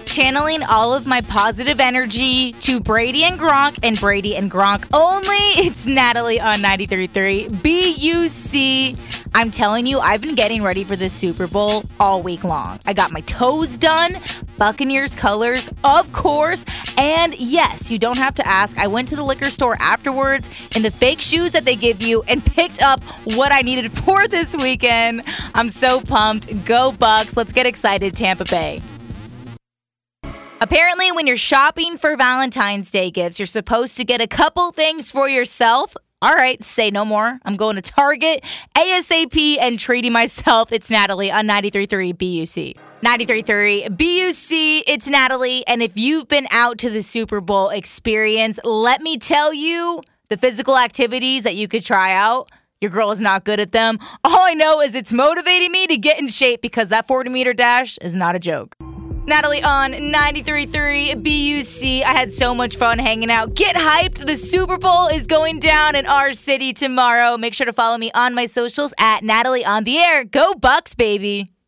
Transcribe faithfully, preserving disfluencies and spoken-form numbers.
channeling all of my positive energy to Brady and Gronk and Brady and Gronk only. It's Natalie on ninety-three point three B U C. I'm telling you, I've been getting ready for the Super Bowl all week long. I got my toes done, Buccaneers colors, of course. And yes, you don't have to ask. I went to the liquor store afterwards in the fake shoes that they give you and picked up what I needed for this weekend. I'm so pumped. Go Bucks. Let's get excited, Tampa Bay. Apparently, when you're shopping for Valentine's Day gifts, you're supposed to get a couple things for yourself. All right, say no more. I'm going to Target ASAP and treating myself. It's Natalie on ninety-three point three B U C. ninety-three point three B U C, it's Natalie. And if you've been out to the Super Bowl experience, let me tell you the physical activities that you could try out. Your girl is not good at them. All I know is it's motivating me to get in shape because that forty-meter dash is not a joke. Natalie on ninety-three point three B U C. I had so much fun hanging out. Get hyped. The Super Bowl is going down in our city tomorrow. Make sure to follow me on my socials at Natalie on the air. Go Bucks, baby.